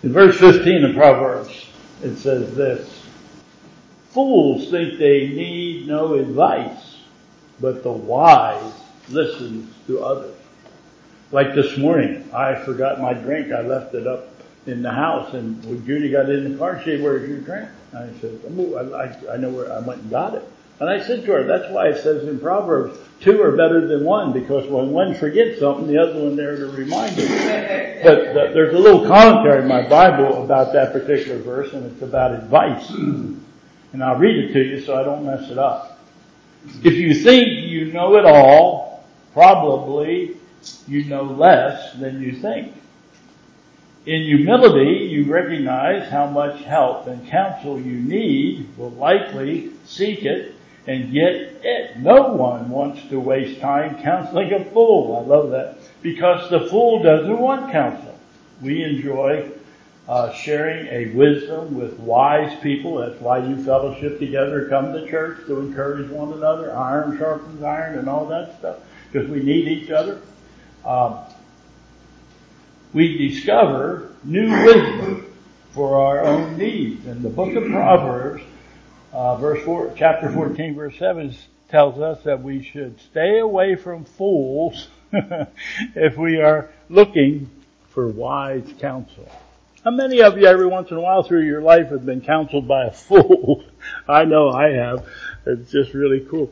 In verse 15 of Proverbs, it says this: fools think they need no advice, but the wise listens to others. Like this morning, I forgot my drink. I left it up in the house, and when Judy got in the car, she said, "Where's your drink?" I said, I know where I went and got it. And I said to her, that's why it says in Proverbs, 2 are better than 1, because when one forgets something, the other one there to remind him. But there's a little commentary in my Bible about that particular verse, and it's about advice. And I'll read it to you so I don't mess it up. If you think you know it all, probably you know less than you think. In humility, you recognize how much help and counsel you need, will likely seek it, and get it. No one wants to waste time counseling a fool. I love that. Because the fool doesn't want counsel. We enjoy sharing a wisdom with wise people. That's why you fellowship together, come to church to encourage one another. Iron sharpens iron and all that stuff. Because we need each other. We discover new wisdom for our own needs. And the book of Proverbs, chapter 14, verse 7 tells us that we should stay away from fools if we are looking for wise counsel. How many of you every once in a while through your life have been counseled by a fool? I know I have. It's just really cool.